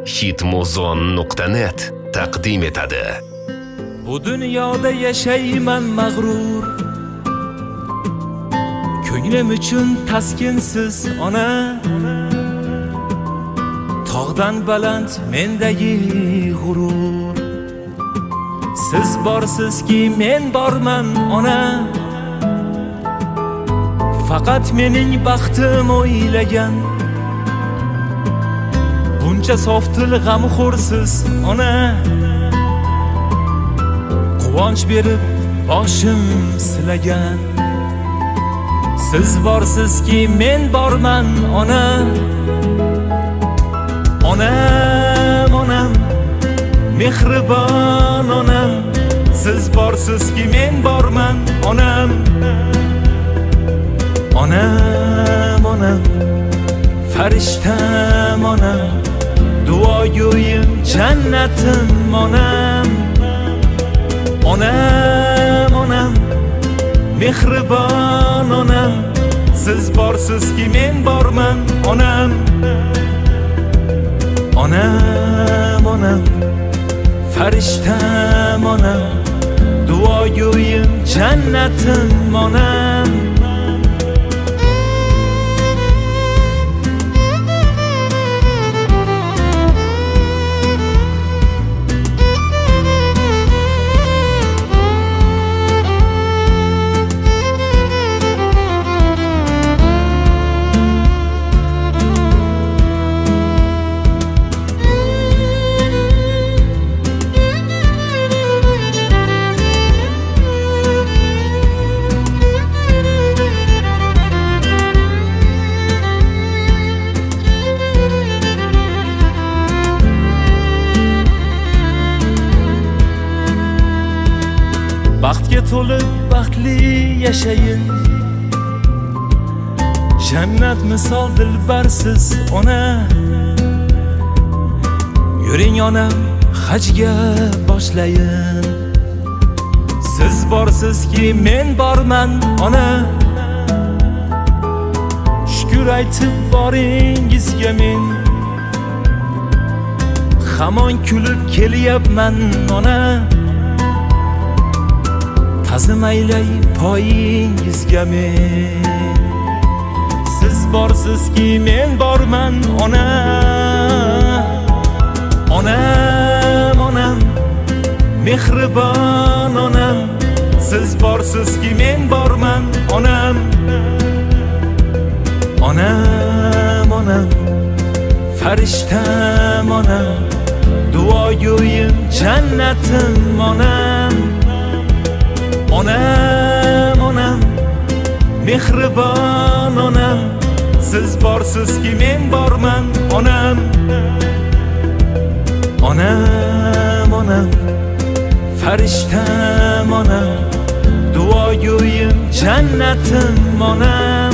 hitmuzon.net taqdim etadi. Bu dunyoda yashayman mag'rur, ko'nglim uchun taskinsiz ona. Tog'dan baland mendagi g'urur, siz borsizki men borman ona. Faqat mening baxtim o'ylagan, buncha softil g'amxo'rsiz ona. Quvonch berib boshim silagan, siz borsizki men borman ona. Onam, onam, mehribon onam, siz borsizki men borman onam. Onam, onam, farishtam onam, duogo'yim jannatim onam. Onam, onam, mehribon onam, siz borsizki men borman onam. Onam, onam, farishtam onam, duogo'yim jannatim onam. Baxtga to'lib baxtli yashayin, jannat misol dilbarsiz ona. Yuring onam, hajga boshlayin, siz borsizki men borman ona. Shukr aytib boringizga men hamon kulib kelyapman ona. Ta'zim aylay poyingizga men, siz borsizki men borman ona. Onam, onam, mehribon onam, siz borsizki men borman onam. Onam, onam, farishtam onam, duogo'yim jannatim onam. Onam, onam, mehribon onam, siz borsizki men borman onam. Onam, onam, farishtam onam, duogo'yim jannatim onam.